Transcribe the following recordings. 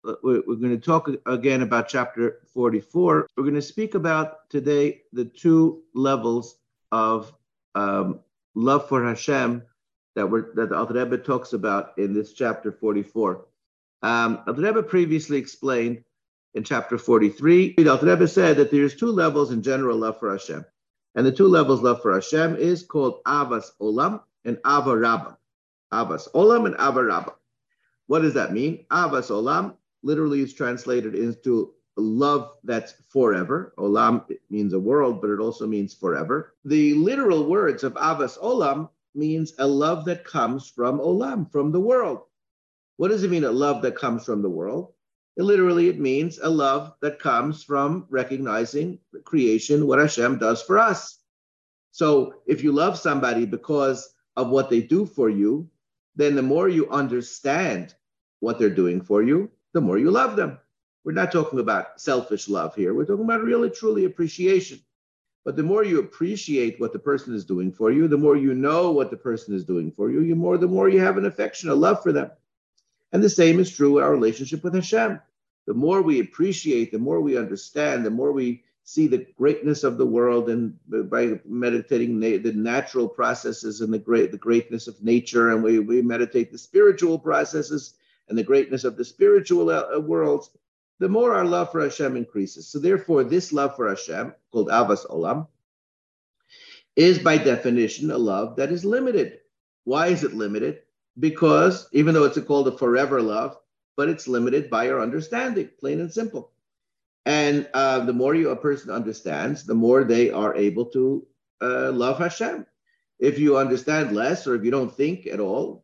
we're going to talk again about chapter 44. We're going to speak about today the two levels of love for Hashem that the Alter Rebbe talks about in this chapter 44. Alter Rebbe previously explained in chapter 43, the Alter Rebbe said that there's two levels in general love for Hashem. And the two levels love for Hashem is called Avas Olam and Ava Rabbah. Avas Olam and Ava Rabbah. What does that mean? Avas Olam literally is translated into love that's forever. Olam means a world, but it also means forever. The literal words of Avas Olam means a love that comes from Olam, from the world. What does it mean, a love that comes from the world? It means a love that comes from recognizing the creation, what Hashem does for us. So if you love somebody because of what they do for you, then the more you understand what they're doing for you, the more you love them. We're not talking about selfish love here. We're talking about really, truly appreciation. But the more you appreciate what the person is doing for you, the more you know what the person is doing for you, the more you have an affection, a love for them. And the same is true in our relationship with Hashem. The more we appreciate, the more we understand, the more we see the greatness of the world, and by meditating the natural processes and the greatness of nature, and we meditate the spiritual processes and the greatness of the spiritual worlds, the more our love for Hashem increases. So therefore, this love for Hashem, called Avas Olam, is by definition a love that is limited. Why is it limited? Because even though it's called a forever love, but it's limited by our understanding, plain and simple. And the more a person understands, the more they are able to love Hashem. If you understand less, or if you don't think at all,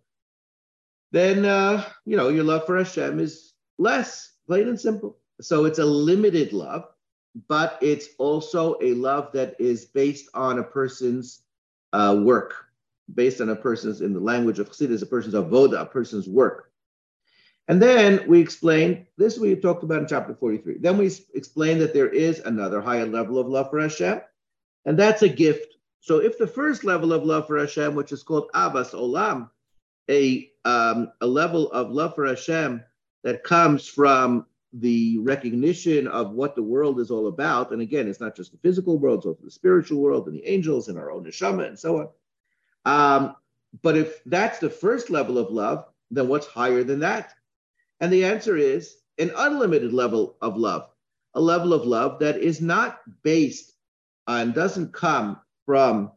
then your love for Hashem is less, plain and simple. So it's a limited love, but it's also a love that is based on a person's work, based on a person's, in the language of Chassidus, a person's avoda, a person's work. And then we explained, this we talked about in chapter 43. Then we explained that there is another higher level of love for Hashem, and that's a gift. So if the first level of love for Hashem, which is called Avas Olam, a level of love for Hashem that comes from the recognition of what the world is all about, and again, it's not just the physical world, it's also the spiritual world and the angels and our own neshama and so on. But if that's the first level of love, then what's higher than that? And the answer is an unlimited level of love, a level of love that is not based on, doesn't come from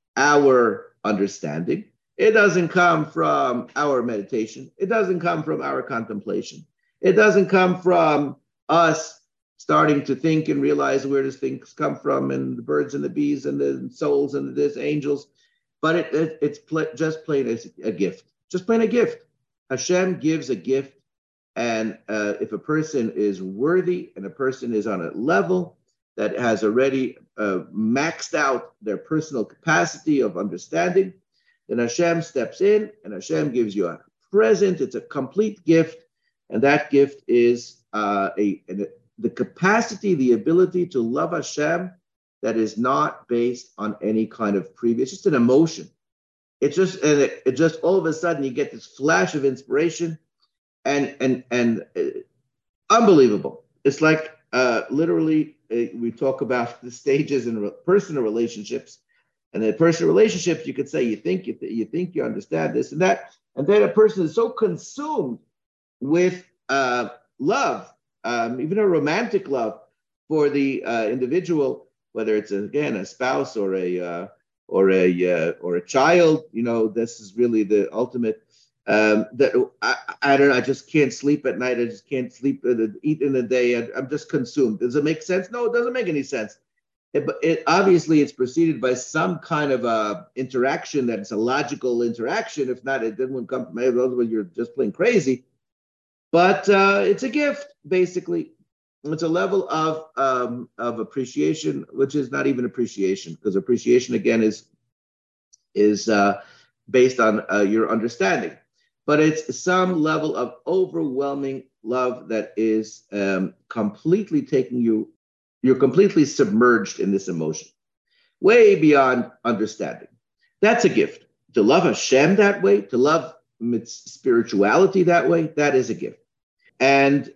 our understanding. It doesn't come from our meditation. It doesn't come from our contemplation. It doesn't come from us starting to think and realize where these things come from, and the birds and the bees and the souls and the angels. But it's just plain as a gift, just plain a gift. Hashem gives a gift. And if a person is worthy and a person is on a level that has already maxed out their personal capacity of understanding, then Hashem steps in and Hashem gives you a present. It's a complete gift. And that gift is the capacity, the ability to love Hashem that is not based on any kind of previous, just an emotion. It's just all of a sudden you get this flash of inspiration. And unbelievable. It's like literally we talk about the stages in personal relationships, and in personal relationships you could say you think you understand this and that, and then a person is so consumed with love, even a romantic love for the individual, whether it's again a spouse or a child. This is really the ultimate. That I don't know. I just can't sleep at night. I just can't sleep, eat in the day. I'm just consumed. Does it make sense? No, it doesn't make any sense. Obviously it's preceded by some kind of interaction that's a logical interaction. If not, it wouldn't come from otherwise you're just plain crazy. But it's a gift, basically. It's a level of appreciation, which is not even appreciation, because appreciation again is based on your understanding. But it's some level of overwhelming love that is completely taking you, you're completely submerged in this emotion, way beyond understanding. That's a gift. To love Hashem that way, to love spirituality that way, that is a gift. And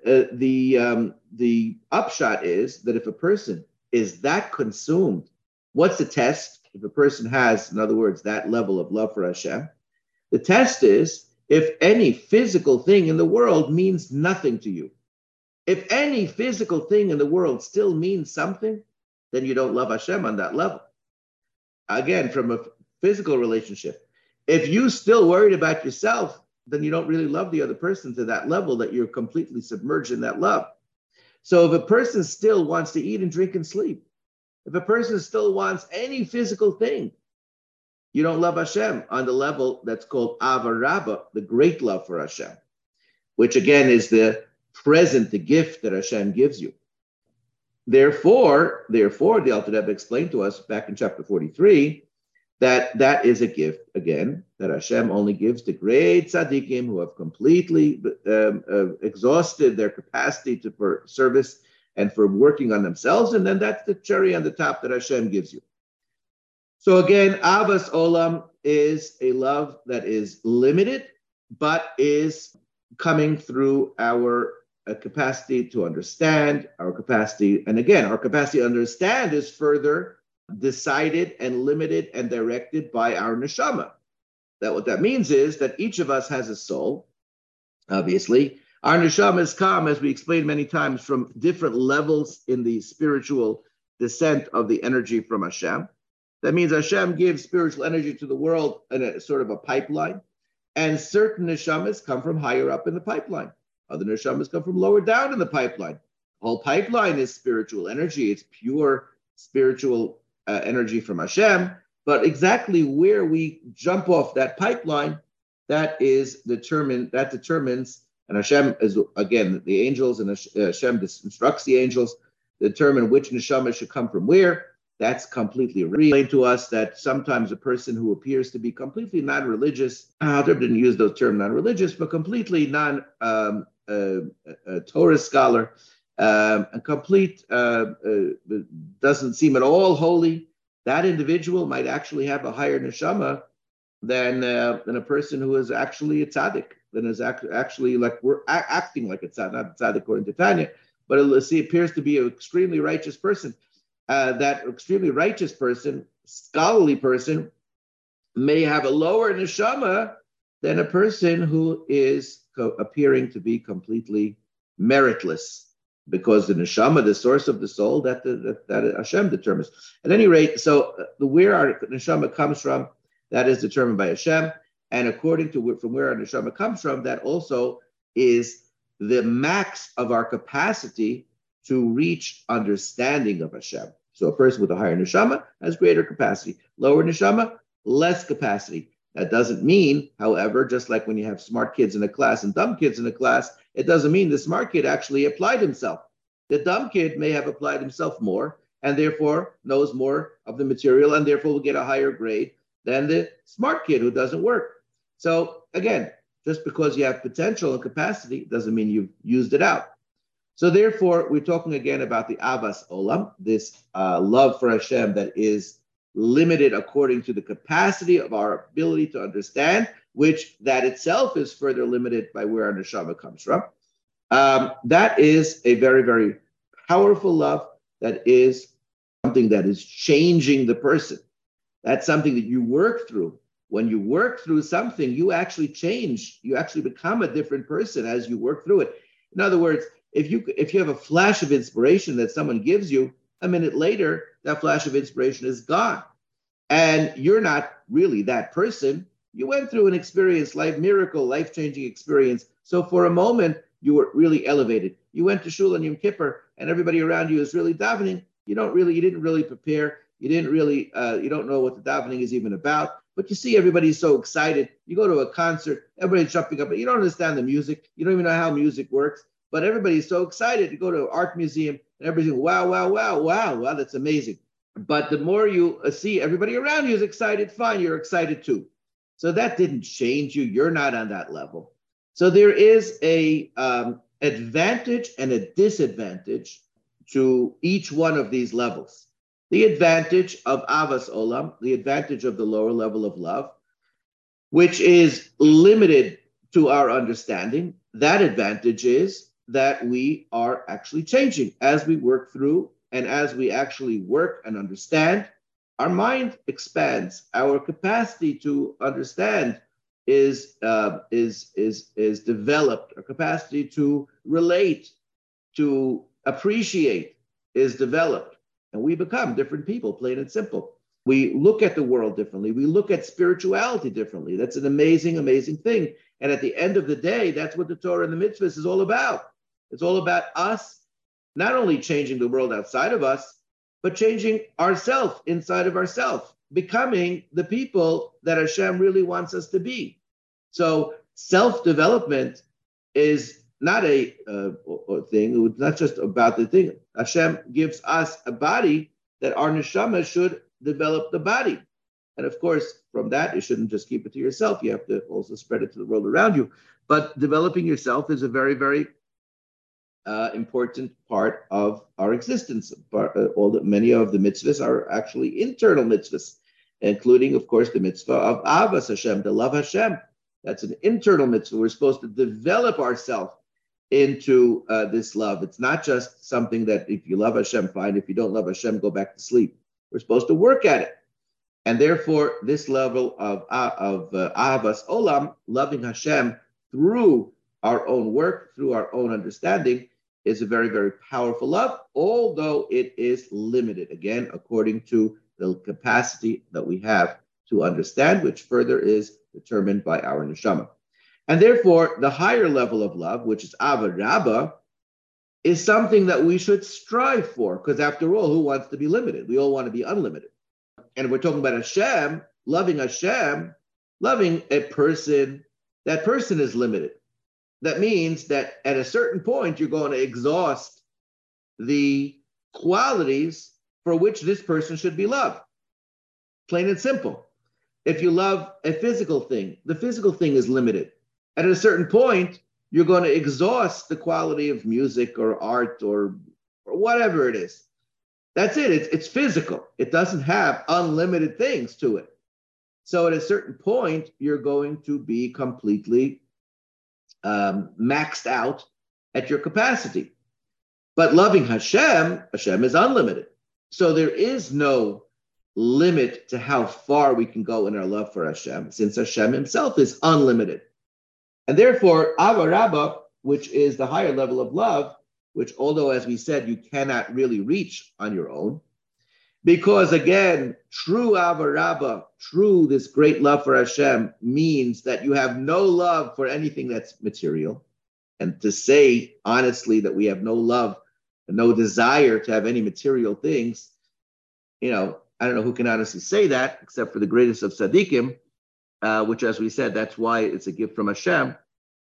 the upshot is that if a person is that consumed, what's the test? If a person has, in other words, that level of love for Hashem, the test is if any physical thing in the world means nothing to you. If any physical thing in the world still means something, then you don't love Hashem on that level. Again, from a physical relationship, if you still worried about yourself, then you don't really love the other person to that level that you're completely submerged in that love. So if a person still wants to eat and drink and sleep, if a person still wants any physical thing, you don't love Hashem on the level that's called Ava Rabbah, the great love for Hashem, which again is the present, the gift that Hashem gives you. Therefore, the Alter Rebbe explained to us back in chapter 43 that is a gift, again, that Hashem only gives to great tzaddikim who have completely exhausted their capacity for service and for working on themselves. And then that's the cherry on the top that Hashem gives you. So again, Avas Olam is a love that is limited, but is coming through our capacity to understand, our capacity, and again, our capacity to understand is further decided and limited and directed by our neshama. That what that means is that each of us has a soul, obviously. Our neshama has come, as we explained many times, from different levels in the spiritual descent of the energy from Hashem. That means Hashem gives spiritual energy to the world in a sort of a pipeline, and certain neshamas come from higher up in the pipeline. Other neshamas come from lower down in the pipeline. The whole pipeline is spiritual energy. It's pure spiritual energy from Hashem. But exactly where we jump off that pipeline, that determines, and Hashem is, again, the angels, and Hashem instructs the angels to determine which neshama should come from where. That's completely explained to us that sometimes a person who appears to be completely non-religious, I didn't use those terms non-religious, but completely non-Torah scholar, a complete, doesn't seem at all holy, that individual might actually have a higher neshama than a person who is actually a tzaddik, than is actually like we're acting like a tzaddik, not a tzaddik according to Tanya, but it appears to be an extremely righteous person. That extremely righteous person, scholarly person, may have a lower neshama than a person who is appearing to be completely meritless, because the neshama, the source of the soul, that Hashem determines. At any rate, so where our neshama comes from, that is determined by Hashem, and according to from where our neshama comes from, that also is the max of our capacity to reach understanding of Hashem. So a person with a higher neshama has greater capacity. Lower neshama, less capacity. That doesn't mean, however, just like when you have smart kids in a class and dumb kids in a class, it doesn't mean the smart kid actually applied himself. The dumb kid may have applied himself more and therefore knows more of the material and therefore will get a higher grade than the smart kid who doesn't work. So again, just because you have potential and capacity doesn't mean you've used it out. So therefore, we're talking again about the Avas Olam, this love for Hashem that is limited according to the capacity of our ability to understand, which that itself is further limited by where our neshama comes from. That is a very, very powerful love. That is something that is changing the person. That's something that you work through. When you work through something, you actually change. You actually become a different person as you work through it. In other words, if you have a flash of inspiration that someone gives you, a minute later, that flash of inspiration is gone. And you're not really that person. You went through an experience, miracle, life-changing experience. So for a moment, you were really elevated. You went to Shul on Yom Kippur, and everybody around you is really davening. You didn't really prepare. You don't know what the davening is even about. But you see everybody's so excited. You go to a concert, everybody's jumping up, but you don't understand the music. You don't even know how music works. But everybody's so excited to go to an art museum, and everybody's wow, that's amazing. But the more you see everybody around you is excited, fine, you're excited too. So that didn't change you. You're not on that level. So there is a advantage and a disadvantage to each one of these levels. The advantage of Avas Olam, the advantage of the lower level of love, which is limited to our understanding, that advantage is that we are actually changing as we work through and as we actually work and understand. Our mind expands. Our capacity to understand is developed. Our capacity to relate, to appreciate, is developed, and we become different people, plain and simple. We look at the world differently. We look at spirituality differently. That's an amazing, amazing thing. And at the end of the day, that's what the Torah and the mitzvahs is all about. It's all about us not only changing the world outside of us, but changing ourselves inside of ourselves, becoming the people that Hashem really wants us to be. So self-development is not a thing. It's not just about the thing. Hashem gives us a body that our neshama should develop the body. And of course, from that, you shouldn't just keep it to yourself. You have to also spread it to the world around you. But developing yourself is a very, very important part of our existence. Many of the mitzvahs are actually internal mitzvahs, including, of course, the mitzvah of Avas Hashem, to love Hashem. That's an internal mitzvah. We're supposed to develop ourselves into this love. It's not just something that if you love Hashem, fine. If you don't love Hashem, go back to sleep. We're supposed to work at it. And therefore, this level of Ahavas Olam, loving Hashem through our own work, through our own understanding, is a very, very powerful love, although it is limited, again, according to the capacity that we have to understand, which further is determined by our neshama. And therefore, the higher level of love, which is Ava Rabba, is something that we should strive for, because after all, who wants to be limited? We all want to be unlimited. And if we're talking about Hashem, loving a person, that person is limited. That means that at a certain point, you're going to exhaust the qualities for which this person should be loved. Plain and simple. If you love a physical thing, the physical thing is limited. At a certain point, you're going to exhaust the quality of music or art or whatever it is. That's it. It's physical. It doesn't have unlimited things to it. So at a certain point, you're going to be completely maxed out at your capacity. But loving Hashem is unlimited. So there is no limit to how far we can go in our love for Hashem, since Hashem himself is unlimited. And therefore, Ava Rabba, which is the higher level of love, which although, as we said, you cannot really reach on your own, because again, true Ava Rabba, true this great love for Hashem means that you have no love for anything that's material. And to say honestly that we have no love and no desire to have any material things, I don't know who can honestly say that except for the greatest of tzaddikim, which, as we said, that's why it's a gift from Hashem.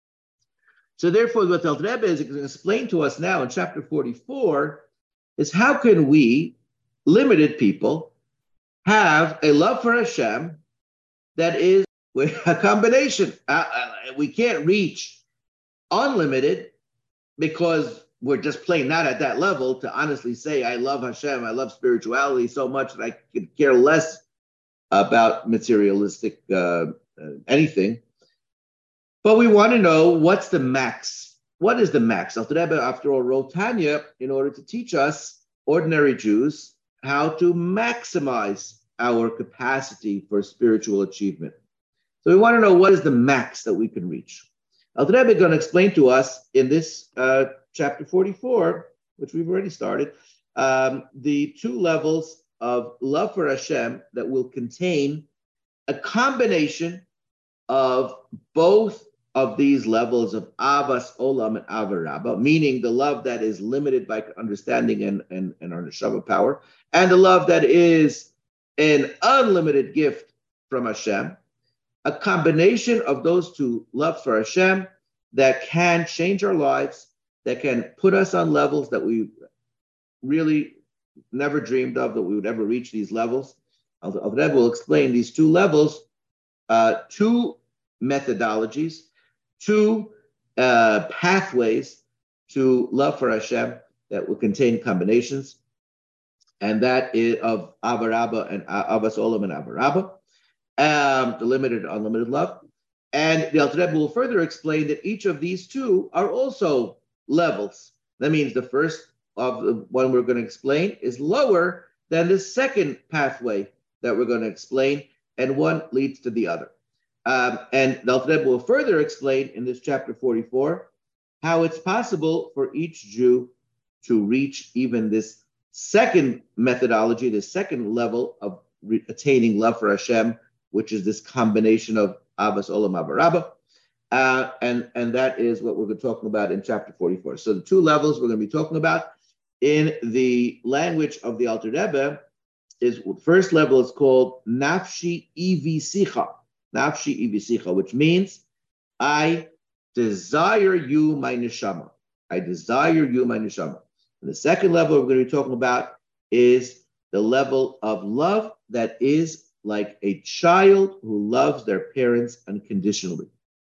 So therefore, what the Alter Rebbe is going to explain to us now in chapter 44 is how can we, limited people, have a love for Hashem that is a combination. We can't reach unlimited because we're just plain not at that level to honestly say, I love Hashem, I love spirituality so much that I could care less about materialistic anything. But we want to know what's the max. What is the max? Alter Rebbe, after all, wrote Tanya in order to teach us, ordinary Jews, how to maximize our capacity for spiritual achievement. So we want to know what is the max that we can reach. Alter Rebbe is going to explain to us in this chapter 44, which we've already started, the two levels of love for Hashem that will contain a combination of both of these levels of Avas Olam and Ava Rabba, meaning the love that is limited by understanding and our neshama power, and the love that is an unlimited gift from Hashem, a combination of those two loves for Hashem that can change our lives, that can put us on levels that we really never dreamed of, that we would ever reach these levels. Alter Rebbe will explain these two levels, two methodologies, two pathways to love for Hashem that will contain combinations, and that is of Ava Rabba and Avas Olam and Ava Rabba, the limited and unlimited love. And the Alter Rebbe will further explain that each of these two are also levels. That means the first of the one we're going to explain is lower than the second pathway that we're going to explain, and one leads to the other. And the Alter Rebbe will further explain in this chapter 44 how it's possible for each Jew to reach even this second methodology, the second level of attaining love for Hashem, which is this combination of Ahavas Olam Abba Rabba. And that is what we're going to be talking about in chapter 44. So the two levels we're going to be talking about in the language of the Alter Rebbe is the first level is called Nafshi Ivisicha. Nafshi Ivisicha, which means I desire you, my neshama. I desire you, my neshama. And the second level we're going to be talking about is the level of love that is like a child who loves their parents unconditionally.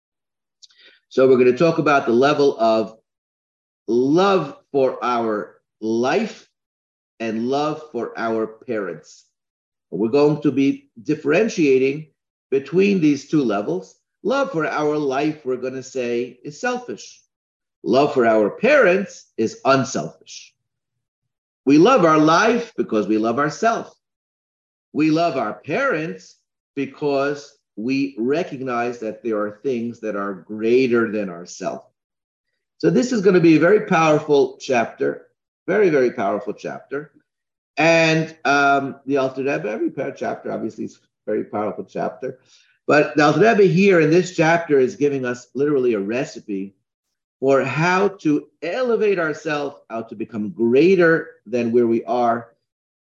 So we're going to talk about the level of love for our life and love for our parents. We're going to be differentiating between these two levels. Love for our life, we're going to say, is selfish. Love for our parents is unselfish. We love our life because we love ourselves. We love our parents because we recognize that there are things that are greater than ourselves. So this is going to be a very powerful chapter, very, very powerful chapter. And the Alter Rebbe, every chapter obviously is a very powerful chapter. But the Alter Rebbe here in this chapter is giving us literally a recipe for how to elevate ourselves, how to become greater than where we are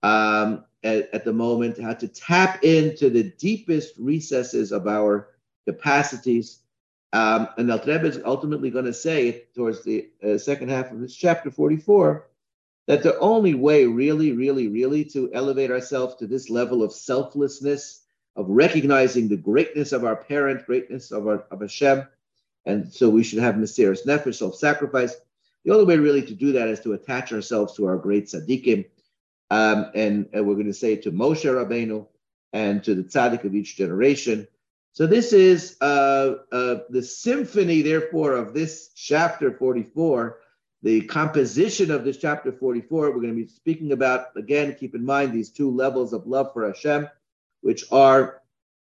at the moment, how to tap into the deepest recesses of our capacities. And Alter Rebbe is ultimately going to say towards the second half of this chapter 44 that the only way really to elevate ourselves to this level of selflessness, of recognizing the greatness of our parent, greatness of Hashem, and so we should have Mesiras Nefesh, self-sacrifice. The only way really to do that is to attach ourselves to our great tzaddikim, and we're going to say to Moshe Rabbeinu and to the tzaddik of each generation. So this is the symphony, therefore, of this chapter 44, the composition of this chapter 44. We're going to be speaking about, again, keep in mind these two levels of love for Hashem, which are,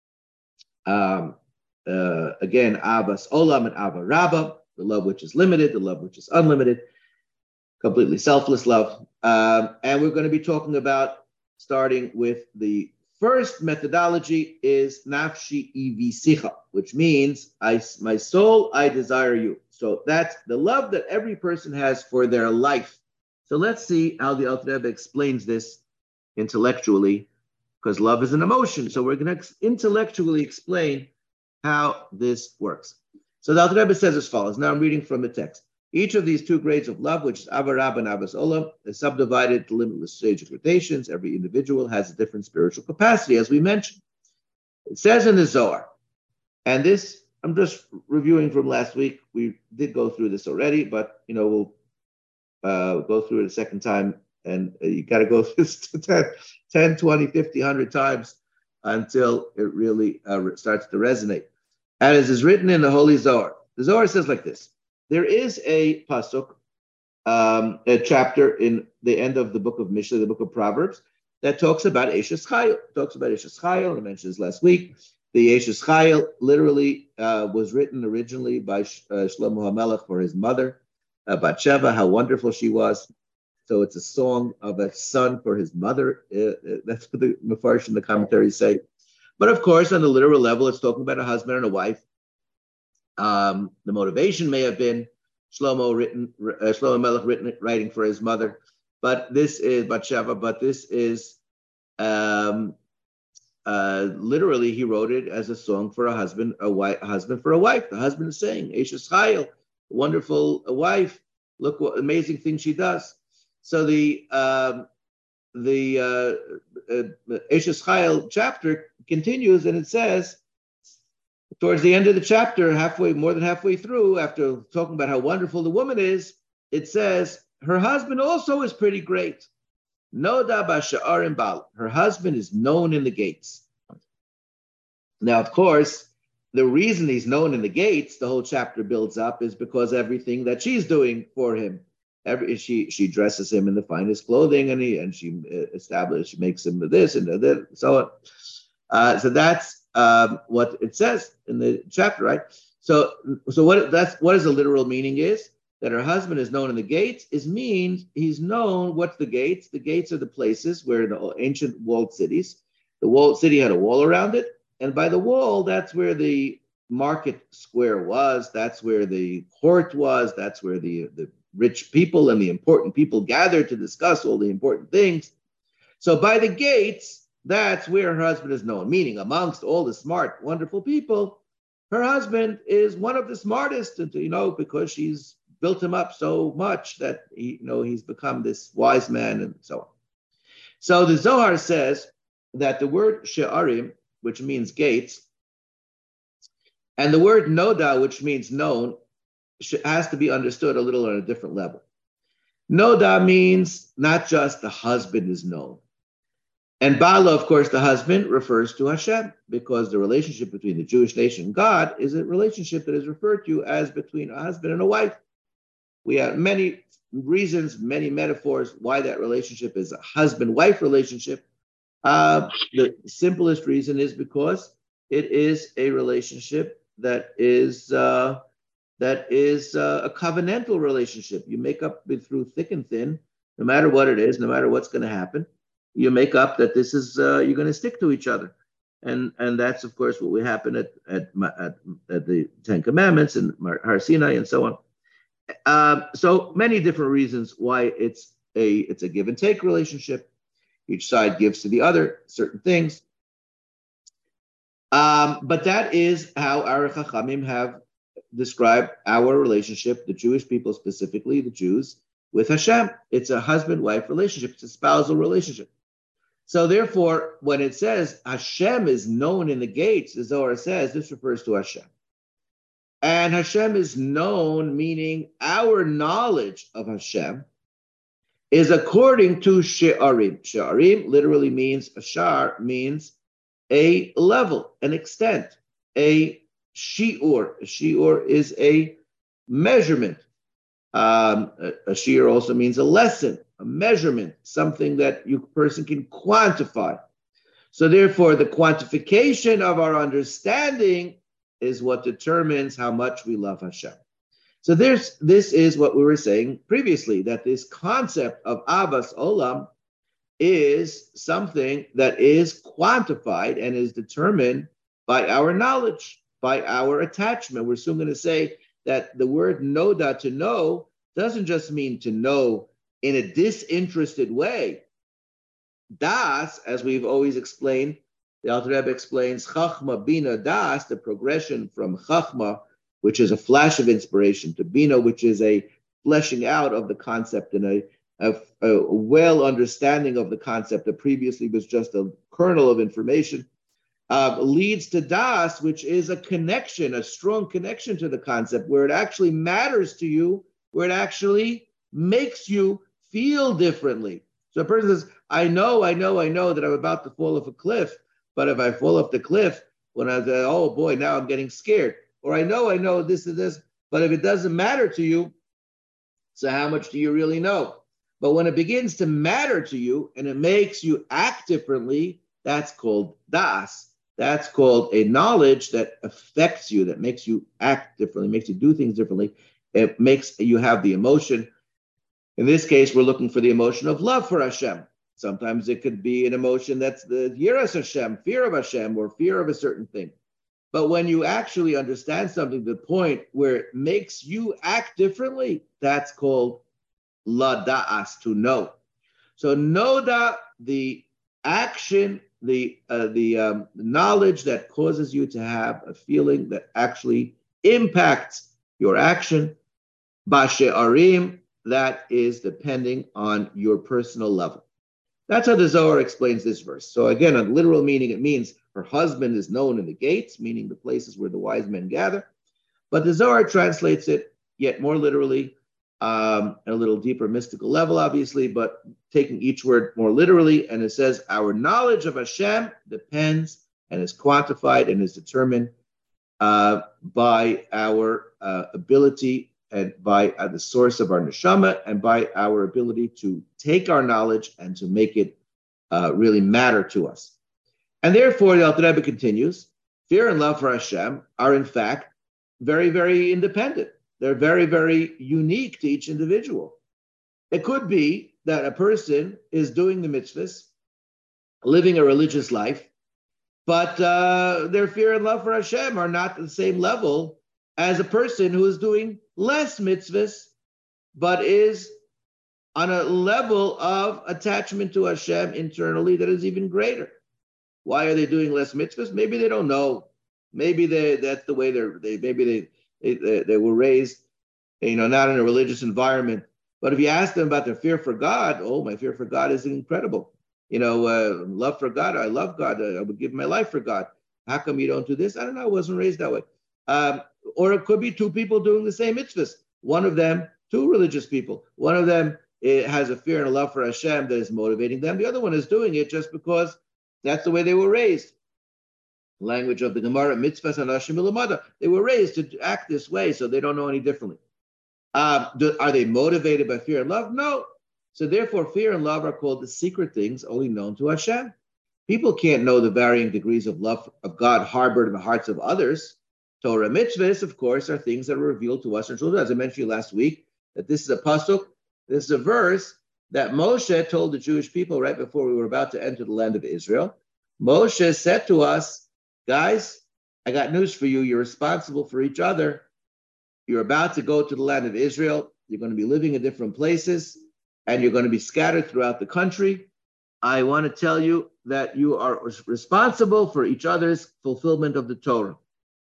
again, Ahavas Olam and Abba Rabba, the love which is limited, the love which is unlimited, completely selfless love. And we're going to be talking about, starting with the first methodology is Nafshi Ivisicha, which means my soul, I desire you. So that's the love that every person has for their life. So let's see how the Alter Rebbe explains this intellectually, because love is an emotion. So we're going to intellectually explain how this works. So the Alter Rebbe says as follows. Now I'm reading from the text. Each of these two grades of love, which is Abba Rabba and Ahavas Olam, is subdivided to limitless stage of gradations. Every individual has a different spiritual capacity, as we mentioned. It says in the Zohar, and this, I'm just reviewing from last week. We did go through this already, but we'll go through it a second time, and you got to go through this 10, 20, 50, 100 times until it really starts to resonate. And as is written in the Holy Zohar, the Zohar says like this. There is a pasuk, a chapter in the end of the book of Mishlei, the book of Proverbs, that talks about Eshes Chayil. Talks about Eshes Chayil. I mentioned this last week. The Eshes Chayil literally was written originally by Shlomo HaMelech for his mother, Batsheva, how wonderful she was. So it's a song of a son for his mother. That's what the Mefarshim, the commentaries say. But of course, on the literal level, it's talking about a husband and a wife. The motivation may have been Shlomo Melech writing for his mother, but this is Batsheva. But this is literally he wrote it as a song for a husband for a wife. The husband is saying, "Eshes Chayil, wonderful wife. Look what amazing thing she does." So the Eshes Chayil chapter continues, and it says, towards the end of the chapter, more than halfway through, after talking about how wonderful the woman is, it says, her husband also is pretty great. Noda b'sha'arim bal. Her husband is known in the gates. Now, of course, the reason he's known in the gates, the whole chapter builds up, is because everything that she's doing for him. She dresses him in the finest clothing, and she makes him this and that, so on. So that's what it says in the chapter, right? So what is the literal meaning is that her husband is known in the gates means he's known. What's the gates? The gates are the places where the ancient walled cities. The walled city had a wall around it, and by the wall, that's where the market square was. That's where the court was. That's where the rich people and the important people gathered to discuss all the important things. So by the gates, that's where her husband is known, meaning amongst all the smart, wonderful people, her husband is one of the smartest, because she's built him up so much that he's become this wise man and so on. So the Zohar says that the word she'arim, which means gates, and the word noda, which means known, has to be understood a little on a different level. Noda means not just the husband is known. And Bala, of course, the husband, refers to Hashem, because the relationship between the Jewish nation and God is a relationship that is referred to as between a husband and a wife. We have many reasons, many metaphors why that relationship is a husband-wife relationship. The simplest reason is because it is a relationship that is a covenantal relationship. You make up through thick and thin, no matter what it is, no matter what's going to happen. You make up that this is you're going to stick to each other, and that's of course what will happen at the Ten Commandments and Har Sinai and so on. So many different reasons why it's a give and take relationship. Each side gives to the other certain things. But that is how our Chachamim have described our relationship, the Jewish people specifically, the Jews, with Hashem. It's a husband-wife relationship. It's a spousal relationship. So therefore, when it says Hashem is known in the gates, the Zohar says this refers to Hashem. And Hashem is known, meaning our knowledge of Hashem is according to she'arim. She'arim literally means, ashar means a level, an extent, a shi'ur. A shi'ur is a measurement. A shi'ur also means a lesson, a measurement, something that you person can quantify. So therefore, the quantification of our understanding is what determines how much we love Hashem. So this is what we were saying previously, that this concept of Avas Olam is something that is quantified and is determined by our knowledge, by our attachment. We're soon going to say that the word noda, to know, doesn't just mean to know in a disinterested way. Das, as we've always explained, the Alter Rebbe explains Chachma, Bina, Das, the progression from Chachma, which is a flash of inspiration, to Bina, which is a fleshing out of the concept and a well understanding of the concept that previously was just a kernel of information, leads to Das, which is a connection, a strong connection to the concept, where it actually matters to you, where it actually makes you feel differently. So a person says, I know that I'm about to fall off a cliff, but if I fall off the cliff, when I say, oh boy, now I'm getting scared. Or I know this and this, but if it doesn't matter to you, so how much do you really know? But when it begins to matter to you and it makes you act differently, that's called das. That's called a knowledge that affects you, that makes you act differently, makes you do things differently. It makes you have the emotion. In this case, we're looking for the emotion of love for Hashem. Sometimes it could be an emotion that's the yiras Hashem, fear of Hashem, or fear of a certain thing. But when you actually understand something to the point where it makes you act differently, that's called la da'as, to know. So noda, the action, the knowledge that causes you to have a feeling that actually impacts your action. Bashe'arim, that is depending on your personal level. That's how the Zohar explains this verse. So again, a literal meaning, it means her husband is known in the gates, meaning the places where the wise men gather. But the Zohar translates it yet more literally, at a little deeper mystical level, obviously, but taking each word more literally. And it says, our knowledge of Hashem depends and is quantified and is determined by our ability and by the source of our neshama and by our ability to take our knowledge and to make it really matter to us. And therefore, the Alter Rebbe continues, fear and love for Hashem are in fact very, very independent. They're very, very unique to each individual. It could be that a person is doing the mitzvahs, living a religious life, but their fear and love for Hashem are not at the same level as a person who is doing less mitzvahs, but is on a level of attachment to Hashem internally that is even greater. Why are they doing less mitzvahs? Maybe they don't know. Maybe that's the way they were raised, not in a religious environment. But if you ask them about their fear for God, my fear for God is incredible. Love for God, I love God. I would give my life for God. How come you don't do this? I don't know. I wasn't raised that way. Or it could be two people doing the same mitzvahs. One of them, two religious people. One of them has a fear and a love for Hashem that is motivating them. The other one is doing it just because that's the way they were raised. Language of the Gemara, mitzvahs anashim ulamada. They were raised to act this way, so they don't know any differently. Are they motivated by fear and love? No. So therefore, fear and love are called the secret things only known to Hashem. People can't know the varying degrees of love of God harbored in the hearts of others. Torah mitzvahs, of course, are things that are revealed to us. As I mentioned to you last week, that this is a pasuk, this is a verse that Moshe told the Jewish people right before we were about to enter the land of Israel. Moshe said to us, guys, I got news for you. You're responsible for each other. You're about to go to the land of Israel. You're going to be living in different places, and you're going to be scattered throughout the country. I want to tell you that you are responsible for each other's fulfillment of the Torah.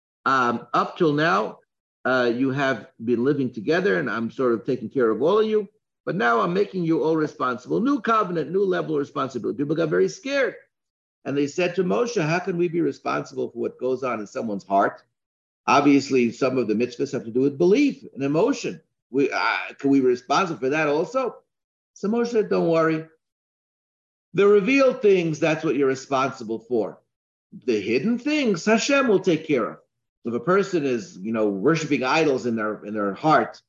Up till now, you have been living together, and I'm sort of taking care of all of you. But now I'm making you all responsible. New covenant, new level of responsibility. People got very scared. And they said to Moshe, how can we be responsible for what goes on in someone's heart? Obviously, some of the mitzvahs have to do with belief and emotion. Can we be responsible for that also? So Moshe said, don't worry. The revealed things, that's what you're responsible for. The hidden things, Hashem will take care of. If a person is, worshiping idols in their heart,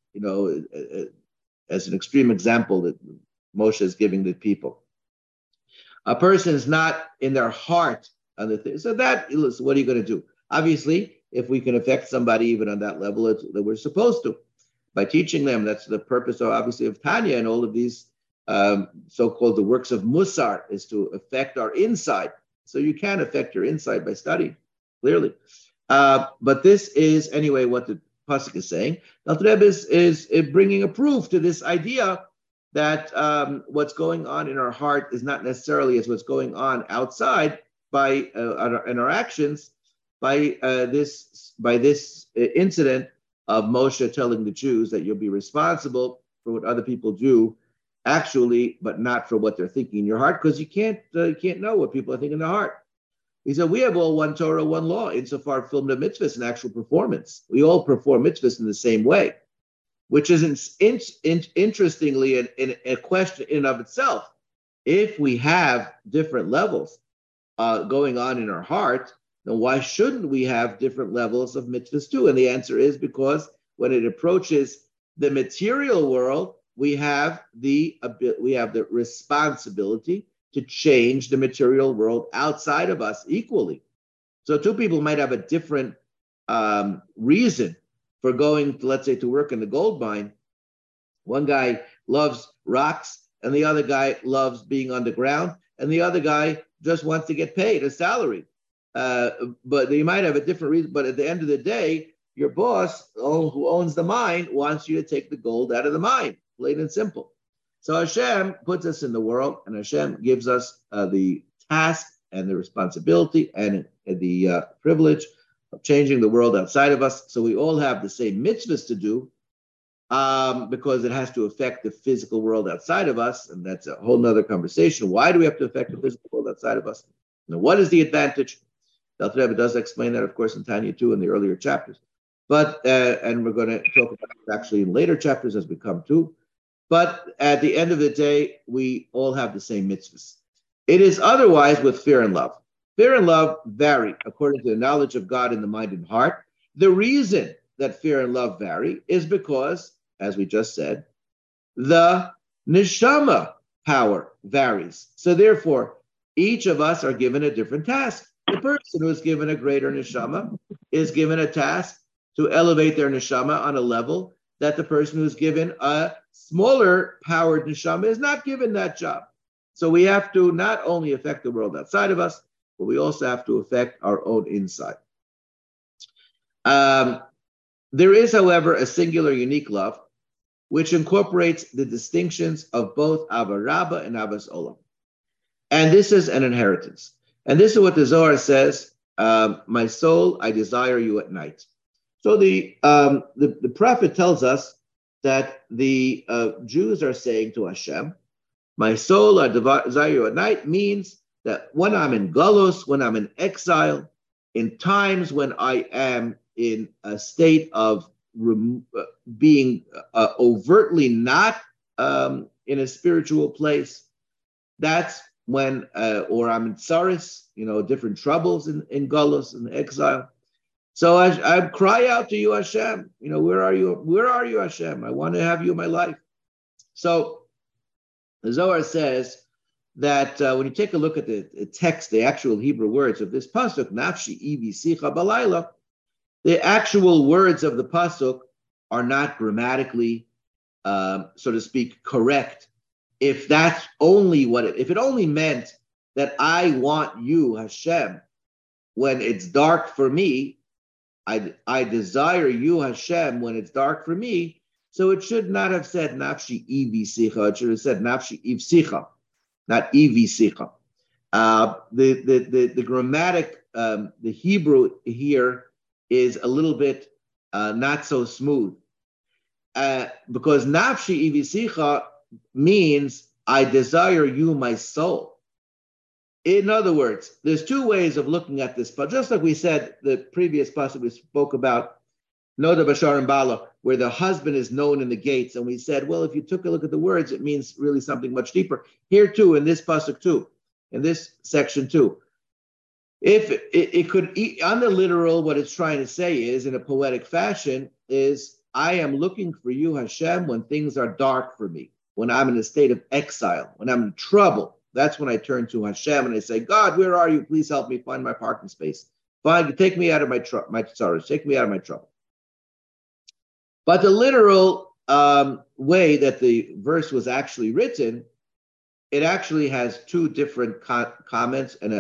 as an extreme example that Moshe is giving the people. A person is not in their heart on the thing. So listen, what are you going to do? Obviously, if we can affect somebody even on that level, that we're supposed to. By teaching them, that's the purpose, obviously, of Tanya and all of these so-called the works of Musar, is to affect our inside. So you can affect your inside by studying, clearly. But this is, anyway, what the pasuk is saying. Now, the Rebbe is bringing a proof to this idea that what's going on in our heart is not necessarily as what's going on outside in our actions by this incident of Moshe telling the Jews that you'll be responsible for what other people do actually, but not for what they're thinking in your heart, because you can't know what people are thinking in their heart. He said, we have all one Torah, one law, insofar filmed of mitzvahs and actual performance. We all perform mitzvahs in the same way, which is interestingly in a question in and of itself. If we have different levels going on in our heart, then why shouldn't we have different levels of mitzvahs too? And the answer is because when it approaches the material world, we have the responsibility to change the material world outside of us equally. So two people might have a different reason for going, let's say, to work in the gold mine. One guy loves rocks, and the other guy loves being underground, and the other guy just wants to get paid a salary. But they might have a different reason. But at the end of the day, your boss, who owns the mine, wants you to take the gold out of the mine, plain and simple. So Hashem puts us in the world, and Hashem gives us the task and the responsibility and the privilege of changing the world outside of us. So we all have the same mitzvahs to do because it has to affect the physical world outside of us, and that's a whole nother conversation. Why do we have to affect the physical world outside of us? Now, what is the advantage? The Alter Rebbe does explain that, of course, in Tanya 2 in the earlier chapters. But and we're going to talk about it actually in later chapters as we come to. But at the end of the day, we all have the same mitzvahs. It is otherwise with fear and love. Fear and love vary according to the knowledge of God in the mind and heart. The reason that fear and love vary is because, as we just said, the neshama power varies. So therefore, each of us are given a different task. The person who is given a greater neshama is given a task to elevate their neshama on a level that the person who's given a smaller powered neshama is not given that job. So we have to not only affect the world outside of us, but we also have to affect our own inside. There is, however, a singular, unique love, which incorporates the distinctions of both Ava Rabbah and Avas Olam. And this is an inheritance. And this is what the Zohar says, my soul, I desire you at night. So the prophet tells us that the Jews are saying to Hashem, my soul, I desire you at night, means that when I'm in Galus, when I'm in exile, in times when I am in a state of being overtly not in a spiritual place, that's when, or I'm in tsaris, different troubles in Galus, in exile. So I cry out to you, Hashem. Where are you? Where are you, Hashem? I want to have you in my life. So the Zohar says that when you take a look at the text, the actual Hebrew words of this pasuk, Nafshi Ivi Sicha Balayla, the actual words of the pasuk are not grammatically, so to speak, correct. If that's only if it only meant that I want you, Hashem, when it's dark for me, I desire you, Hashem, when it's dark for me. So it should not have said Nafshi Ivi Sicha. It should have said Nafshi Iv Sicha, not Ivi Sicha. The grammatic, the Hebrew here is a little bit not so smooth. Because Nafshi Ivi Sicha means I desire you, my soul. In other words, there's two ways of looking at this, but just like we said, the previous passage we spoke about, Noda Bashar and Bala, where the husband is known in the gates, and we said, well, if you took a look at the words, it means really something much deeper. Here too, in this pasuk too, in this section too. If it could, on the literal, what it's trying to say is, in a poetic fashion, is I am looking for you, Hashem, when things are dark for me, when I'm in a state of exile, when I'm in trouble. That's when I turn to Hashem and I say, God, where are you? Please help me find my parking space. Take me out of my sorrows. Take me out of my trouble. But the literal way that the verse was actually written, it actually has two different comments and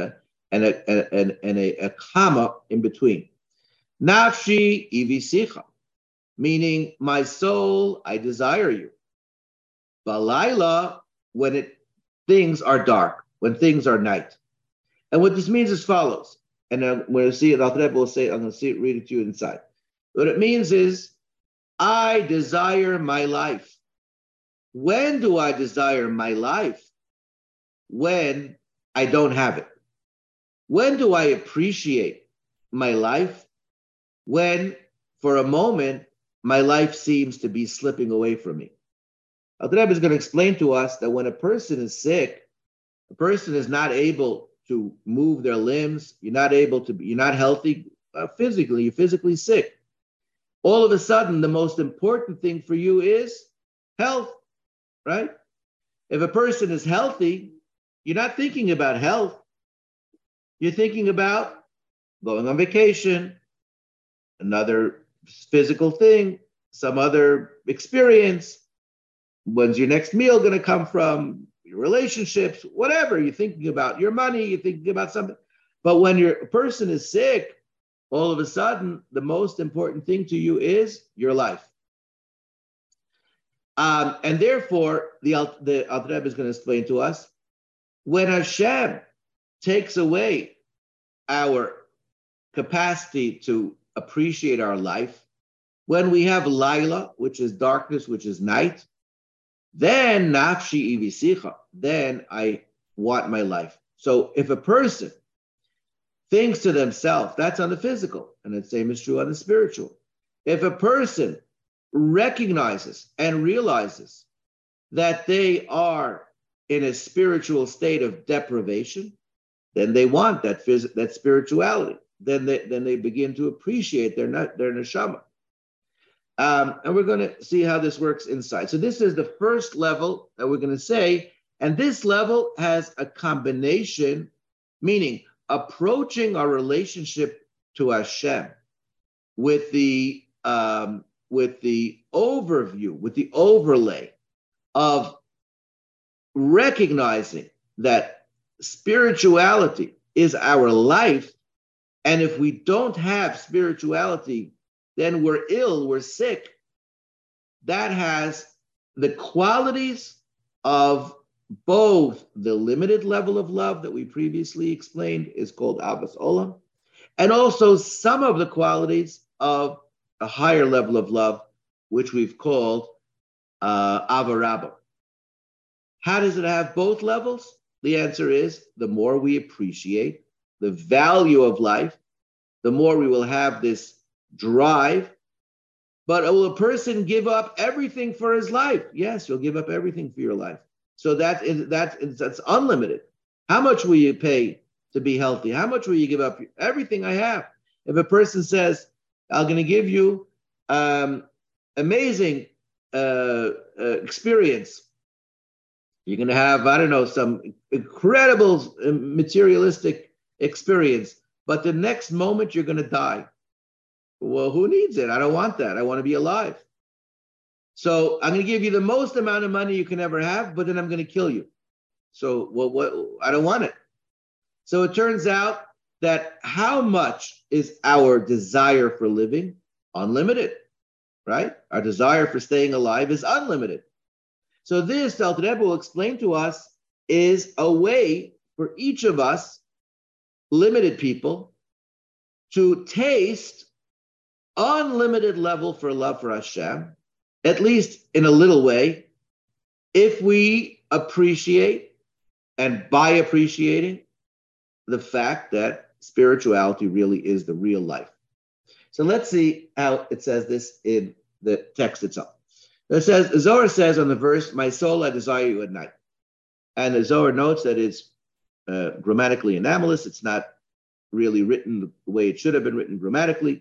a comma in between. Nafshi Ivi Sicha, meaning my soul, I desire you. Balayla, when things are dark, when things are night. And what this means is follows. And then when you see it, Alter Rebbe will say, I'm going to read it to you inside. What it means is, I desire my life. When do I desire my life? When I don't have it. When do I appreciate my life? When, for a moment, my life seems to be slipping away from me. Alter Rebbe is going to explain to us that when a person is sick, a person is not able to move their limbs, you're not healthy physically, you're physically sick. All of a sudden, the most important thing for you is health, right? If a person is healthy, you're not thinking about health. You're thinking about going on vacation, another physical thing, some other experience. When's your next meal going to come from? Your relationships, whatever. You're thinking about your money, you're thinking about something. But when a person is sick, all of a sudden, the most important thing to you is your life. And therefore, the Alter Rebbe is going to explain to us, when Hashem takes away our capacity to appreciate our life, when we have Laila, which is darkness, which is night, then Nafshi Ivi Sicha, then I want my life. So if a person thinks to themselves, that's on the physical, and the same is true on the spiritual. If a person recognizes and realizes that they are in a spiritual state of deprivation, then they want that spirituality. then they begin to appreciate their neshama. And we're going to see how this works inside. So this is the first level that we're going to say, and this level has a combination, meaning approaching our relationship to Hashem with the overview, with the overlay of recognizing that spirituality is our life, and if we don't have spirituality, then we're ill, we're sick. That has the qualities of both the limited level of love that we previously explained is called Avas Olam, and also some of the qualities of a higher level of love, which we've called Ava Rabba. How does it have both levels? The answer is the more we appreciate the value of life, the more we will have this drive. But will a person give up everything for his life? Yes, you'll give up everything for your life. So that's unlimited. How much will you pay to be healthy? How much will you give up? Everything I have. If a person says, I'm going to give you amazing experience, you're going to have, I don't know, some incredible materialistic experience, but the next moment you're going to die. Well, who needs it? I don't want that. I want to be alive. So I'm going to give you the most amount of money you can ever have, but then I'm going to kill you. So what? I don't want it. So it turns out that how much is our desire for living? Unlimited, right? Our desire for staying alive is unlimited. So this, the Alter Rebbe will explain to us, is a way for each of us, limited people, to taste unlimited level for love for Hashem, at least in a little way, if we appreciate, and by appreciating, the fact that spirituality really is the real life. So let's see how it says this in the text itself. It says, the Zohar says on the verse, my soul, I desire you at night. And the Zohar notes that it's grammatically anomalous. It's not really written the way it should have been written grammatically.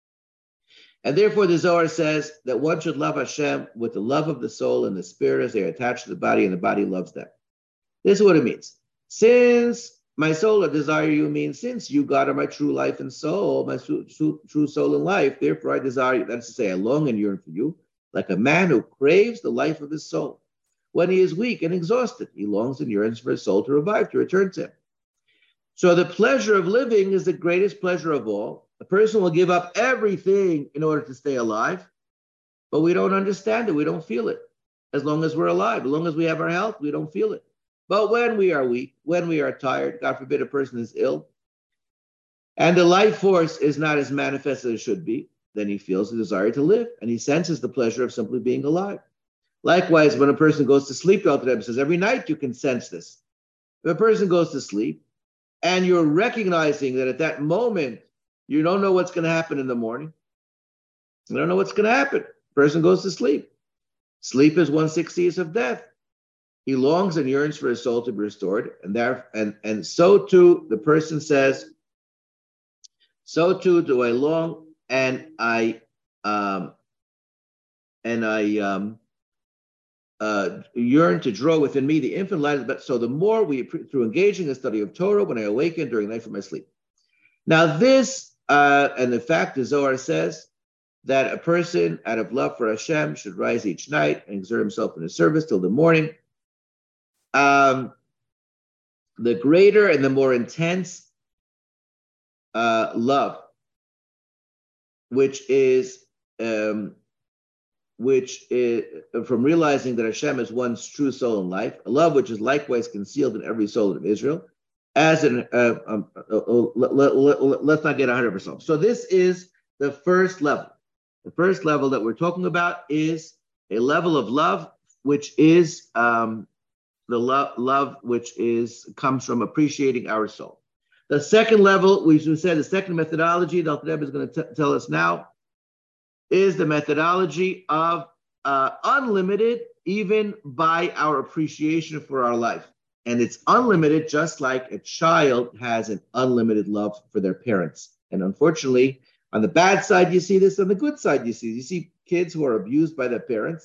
And therefore, the Zohar says that one should love Hashem with the love of the soul and the spirit as they are attached to the body, and the body loves them. This is what it means. Since my soul, I desire you, means since you, God, are my true life and soul, my true soul and life, therefore I desire you. That's to say, I long and yearn for you, like a man who craves the life of his soul. When he is weak and exhausted, he longs and yearns for his soul to revive, to return to him. So the pleasure of living is the greatest pleasure of all. A person will give up everything in order to stay alive, but we don't understand it. We don't feel it. As long as we're alive, as long as we have our health, we don't feel it. But when we are weak, when we are tired, God forbid a person is ill, and the life force is not as manifest as it should be, then he feels the desire to live, and he senses the pleasure of simply being alive. Likewise, when a person goes to sleep, the Alter Rebbe says, every night you can sense this. If a person goes to sleep, and you're recognizing that at that moment, you don't know what's going to happen in the morning. You don't know what's going to happen. The person goes to sleep. Sleep is 1/60th of death. He longs and yearns for his soul to be restored, and so too the person says, so too do I long, and I yearn to draw within me the infinite light of the. So the more we, through engaging in the study of Torah, when I awaken during the night from my sleep. Now this, and the fact the Zohar says that a person out of love for Hashem should rise each night and exert himself in his service till the morning. The greater and the more intense love, which is from realizing that Hashem is one's true soul and life, a love which is likewise concealed in every soul of Israel. Let's not get 100%. So this is the first level. The first level that we're talking about is a level of love, which is the love which comes from appreciating our soul. The second level, we said, the second methodology that Alter Rebbe is going to tell us now is the methodology of unlimited, even by our appreciation for our life. And it's unlimited, just like a child has an unlimited love for their parents And unfortunately, on the bad side, you see this. On the good side, you see kids who are abused by their parents.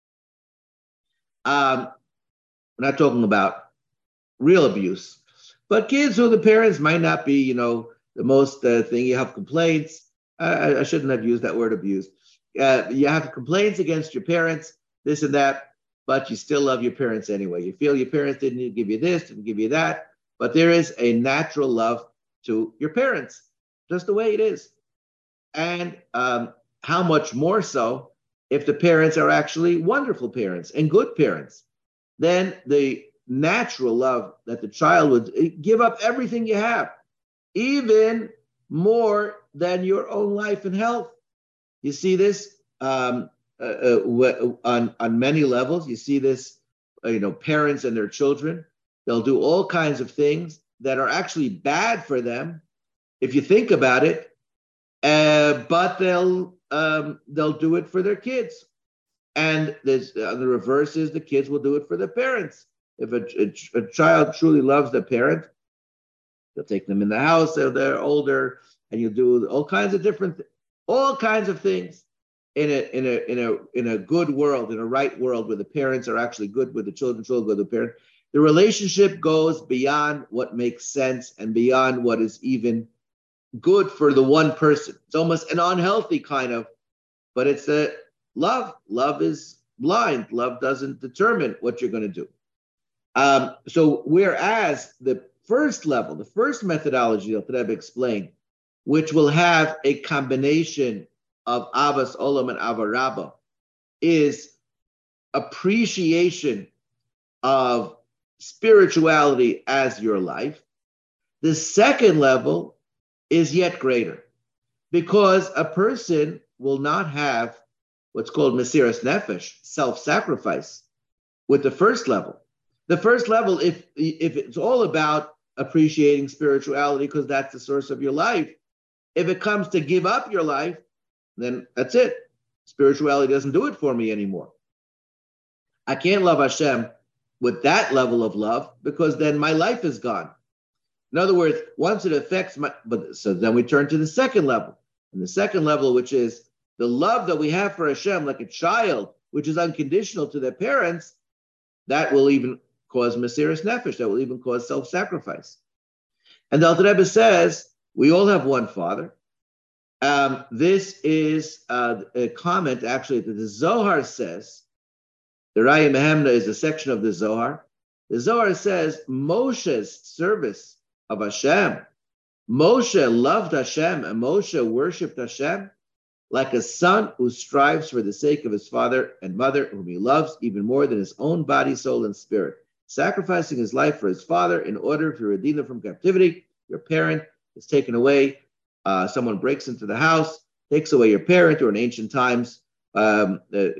We're not talking about real abuse, but kids who the parents might not be, the most thing. You have complaints. I shouldn't have used that word abuse. You have complaints against your parents, this and that, but you still love your parents anyway. You feel your parents didn't give you this, didn't give you that, but there is a natural love to your parents, just the way it is. And how much more so if the parents are actually wonderful parents and good parents, then the natural love that the child would give up everything you have, even more than your own life and health. You see this on many levels. You see this, parents and their children. They'll do all kinds of things that are actually bad for them, if you think about it. But they'll do it for their kids, and the reverse is the kids will do it for their parents. If a child truly loves their parent, they'll take them in the house. They're older, and you'll do all kinds of things in a good world, in a right world, where the parents are actually good with the children with the parents. The relationship goes beyond what makes sense and beyond what is even good for the one person. It's almost an unhealthy kind of, but it's a love. Love is blind. Love doesn't determine what you're going to do. So whereas the first level, the first methodology that Rebbe explained, which will have a combination of Avas Olam and Ava Rabbah, is appreciation of spirituality as your life. The second level is yet greater, because a person will not have what's called Mesiras Nefesh, self-sacrifice, with the first level. The first level, if it's all about appreciating spirituality because that's the source of your life, if it comes to give up your life, then that's it. Spirituality doesn't do it for me anymore. I can't love Hashem with that level of love, because then my life is gone. In other words, once it affects so then we turn to the second level. And the second level, which is the love that we have for Hashem, like a child, which is unconditional to their parents, that will even cause Mesiras Nefesh, that will even cause self-sacrifice. And the Alter Rebbe says, we all have one Father. This is a comment, actually, that the Zohar says. The Raya Mehemna is a section of the Zohar. The Zohar says Moshe's service of Hashem. Moshe loved Hashem, and Moshe worshipped Hashem like a son who strives for the sake of his father and mother, whom he loves even more than his own body, soul, and spirit, sacrificing his life for his father in order to redeem them from captivity. Your parent is taken away. Someone breaks into the house, takes away your parent, or in ancient times, a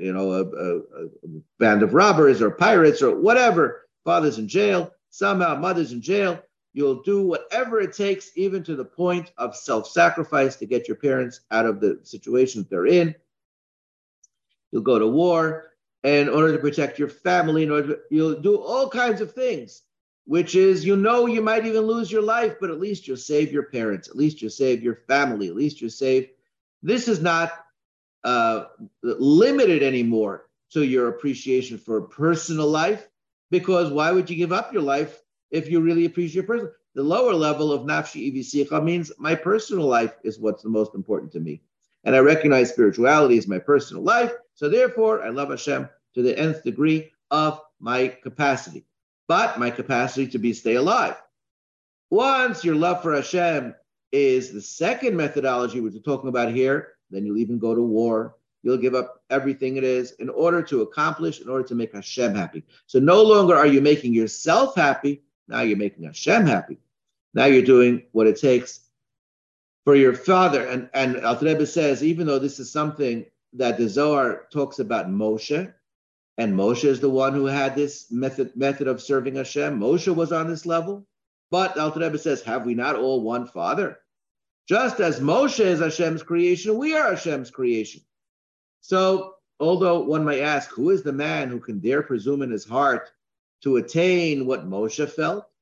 band of robbers or pirates or whatever. Father's in jail, somehow mother's in jail. You'll do whatever it takes, even to the point of self-sacrifice, to get your parents out of the situation that they're in. You'll go to war in order to protect your family. You'll do all kinds of things, which is, you might even lose your life, but at least you'll save your parents. At least you'll save your family. At least you'll save. This is not limited anymore to your appreciation for personal life, because why would you give up your life if you really appreciate your person? The lower level of Nafshi Ivisicha means my personal life is what's the most important to me. And I recognize spirituality as my personal life. So therefore, I love Hashem to the nth degree of my capacity. But my capacity to stay alive. Once your love for Hashem is the second methodology, which we're talking about here, then you'll even go to war. You'll give up everything it is in order to make Hashem happy. So no longer are you making yourself happy. Now you're making Hashem happy. Now you're doing what it takes for your father. And Alter Rebbe says, even though this is something that the Zohar talks about Moshe, and Moshe is the one who had this method of serving Hashem. Moshe was on this level. But Alter Rebbe says, have we not all one Father? Just as Moshe is Hashem's creation, we are Hashem's creation. So, although one might ask, who is the man who can dare presume in his heart to attain what Moshe felt?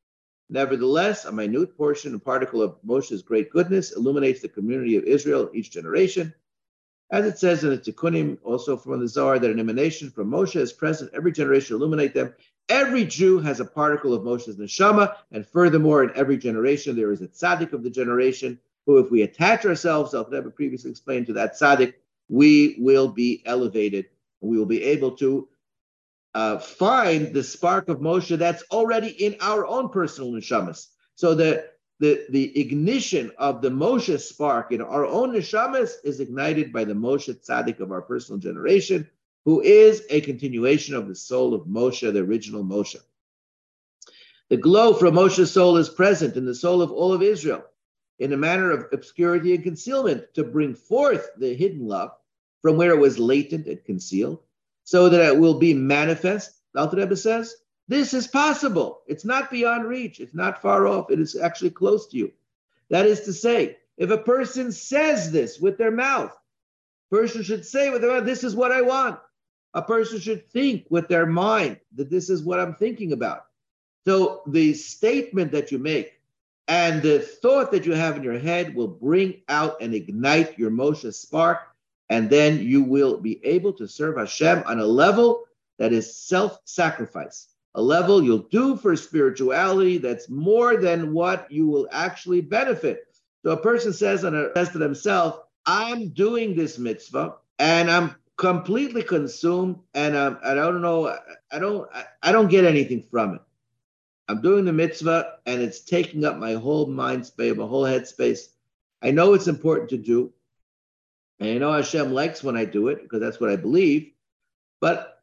Nevertheless, a minute portion and particle of Moshe's great goodness illuminates the community of Israel each generation. As it says in the Tikkunim, also from the Zohar, that an emanation from Moshe is present every generation to illuminate them. Every Jew has a particle of Moshe's neshama, and furthermore, in every generation, there is a tzaddik of the generation, who, if we attach ourselves, I'll never previously explained, to that tzaddik, we will be elevated. We will be able to find the spark of Moshe that's already in our own personal neshamas. So the ignition of the Moshe spark in our own neshamas is ignited by the Moshe tzaddik of our personal generation, who is a continuation of the soul of Moshe, the original Moshe. The glow from Moshe's soul is present in the soul of all of Israel in a manner of obscurity and concealment to bring forth the hidden love from where it was latent and concealed, so that it will be manifest. The Alter Rebbe says, this is possible. It's not beyond reach. It's not far off. It is actually close to you. That is to say, if a person says this with their mouth, a person should say with their mouth, this is what I want. A person should think with their mind that this is what I'm thinking about. So the statement that you make and the thought that you have in your head will bring out and ignite your Moshe spark, and then you will be able to serve Hashem on a level that is self-sacrifice, a level you'll do for spirituality that's more than what you will actually benefit. So a person says to themselves, I'm doing this mitzvah and I'm completely consumed, and I don't know, I don't get anything from it. I'm doing the mitzvah and it's taking up my whole mind space, my whole head space. I know it's important to do. And I know Hashem likes when I do it because that's what I believe. But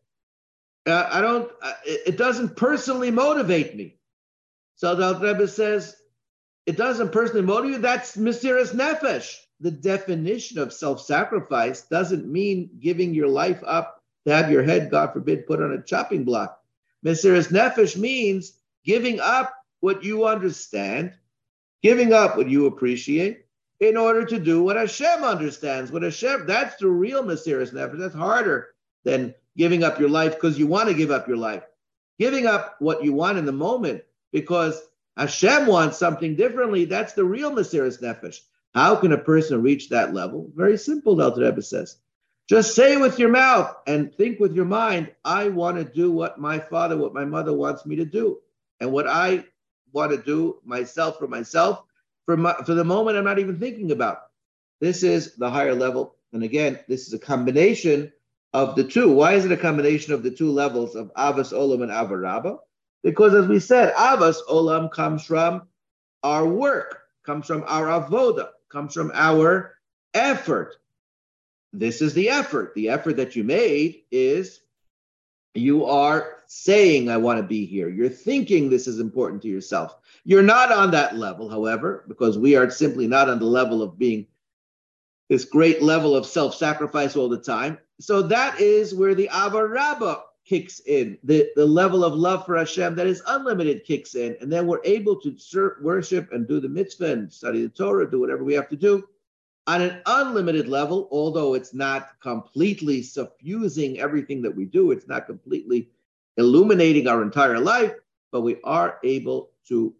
it doesn't personally motivate me. So the Alter Rebbe says, it doesn't personally motivate you. That's Mesiras Nefesh. The definition of self-sacrifice doesn't mean giving your life up to have your head, God forbid, put on a chopping block. Mesiras Nefesh means giving up what you understand, giving up what you appreciate, in order to do what Hashem understands. What Hashem, that's the real Mesiras Nefesh. That's harder than giving up your life because you want to give up your life. Giving up what you want in the moment because Hashem wants something differently, that's the real Mesiras Nefesh. How can a person reach that level? Very simple, the Alter Rebbe says. Just say with your mouth and think with your mind, I want to do what my father, what my mother wants me to do. And what I want to do myself for myself, for the moment I'm not even thinking about. This is the higher level. And again, this is a combination of the two. Why is it a combination of the two levels of Avas Olam and Ava Rabbah? Because as we said, Avas Olam comes from our work, comes from our avoda, comes from our effort. This is the effort. The effort that you made is you are saying, I want to be here. You're thinking this is important to yourself. You're not on that level, however, because we are simply not on the level of being this great level of self-sacrifice all the time. So that is where the Ava Rabbah kicks in. The level of love for Hashem that is unlimited kicks in. And then we're able to worship and do the mitzvah and study the Torah, do whatever we have to do on an unlimited level, although it's not completely suffusing everything that we do. It's not completely illuminating our entire life, but we are able to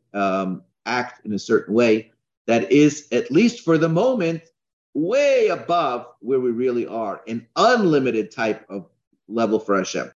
act in a certain way that is, at least for the moment, way above where we really are, an unlimited type of level for Hashem.